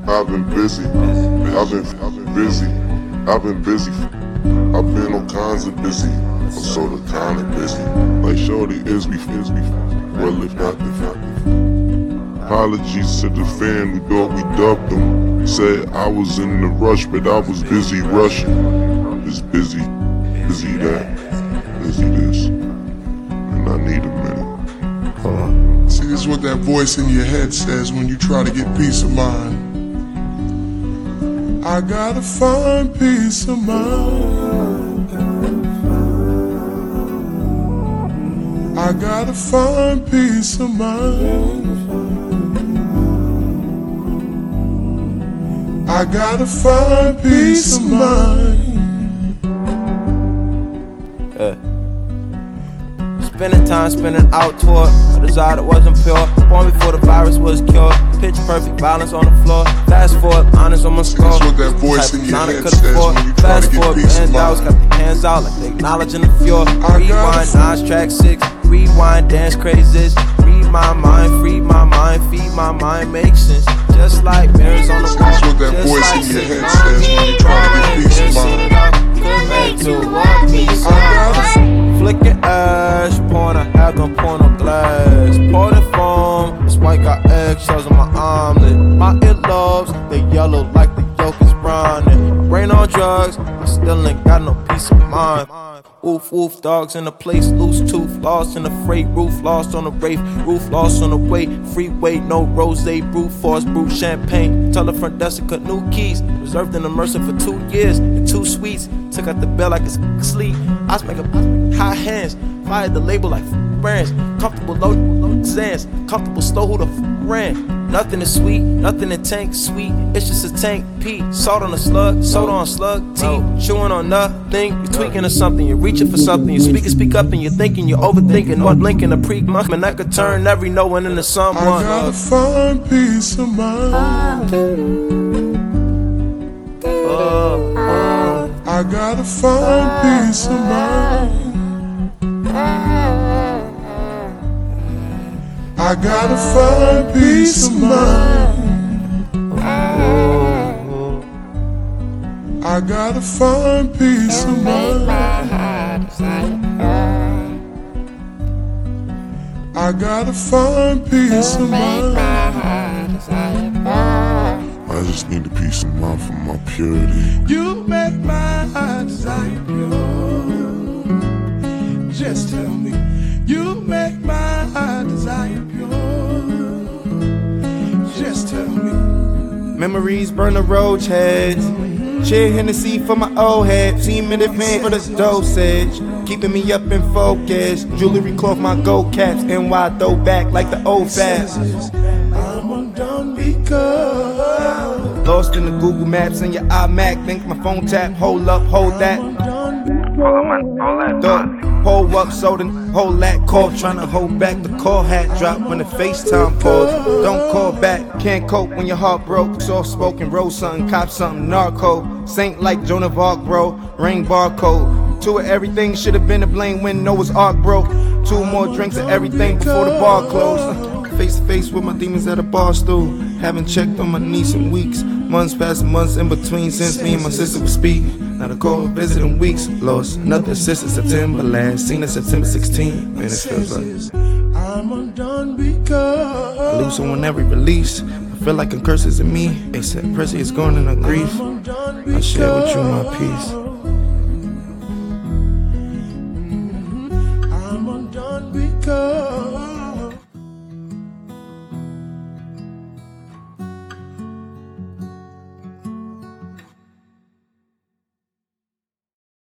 I've been busy. I've been busy. I've been busy. I've been all kinds of busy. I'm sorta kinda busy. Like shorty is me. Well, if not, apologies to the fan who thought we dubbed them. Said I was in the rush, but I was busy rushing. It's busy that, busy this, and I need a minute. See, this is what that voice in your head says when you try to get peace of mind. I gotta find peace of mind. I gotta find peace of mind. I gotta find peace of mind. Spending time spinning out toward a desire that wasn't pure. Born before the virus was cured. Pitch perfect violence on the floor. Fast forward, honest on my score. That's what that voice in your head says when you try to get peace of mind. Got their hands out like they acknowledging the fjord. Rewind, Nas track 6. Rewind, dance crazes. Read my mind, free my mind, feed my mind, make sense. Just like mirrors on the wall. That's what that voice in your head says when you try to get peace of mind. Flicking ash, pouring a hack on porno glass. Pouring foam, this white got eggshells on my omelet. My earlobes, they yellow like the yolk is brown. And brain on drugs, I still ain't got no peace of mind. Woof woof, dogs in the place, loose tooth, lost in the freight, roof lost on the wraith, roof lost on the way, freeway, no rose, brew force, brew champagne, tell the front desk to cut new keys, reserved in the Mercer for 2 years, and 2 suites, took out the bell like it's sleep, I was making high hands, fired the label like brands, comfortable low sands, comfortable slow, who the ran. Nothing is sweet, nothing in tank sweet. It's just a tank P. Salt on a slug, soda on slug T. Chewing on nothing, you're tweaking or something. You're reaching for something. You speak up, and you're thinking. You're overthinking. Not blinking a pre-month, and I could turn every no one into someone. I gotta find peace of mind. I gotta find peace of mind. I gotta find peace of mind. I gotta find peace of mind. I gotta find peace of mind. I just need a peace of mind for my purity. You make my desire pure. Just tell me. You make my desire pure. Just tell me. Memories burn the roach heads. Cheer Hennessy for my old head. See me the fan for the dosage. Keeping me up in focus. Jewelry cloth, my gold caps. NY throwback like the old fast. I'm undone because Lost in the Google Maps and your iMac. Think my phone tap. Hold up, hold that. Hold up, so then hold that call. Tryna hold back the call hat drop when the FaceTime pause. Don't call back, can't cope when your heart broke. Soft spoken, roll something, cop something, narco. Saint like Joan of Arc, bro. Ring barcode. Two of everything should've been to blame when Noah's Ark broke. 2 more drinks of everything before the bar closed. Face to face with my demons at a bar stool. Haven't checked on my knees in weeks. Months past months in between since me and my sister would speak. Not a call visiting weeks. Lost another sister September last. Seen her September 16. Man, it feels like I'm undone because I lose someone every release. I feel like a curse is in me. They said pressure is gone and I grief. I share with you my peace.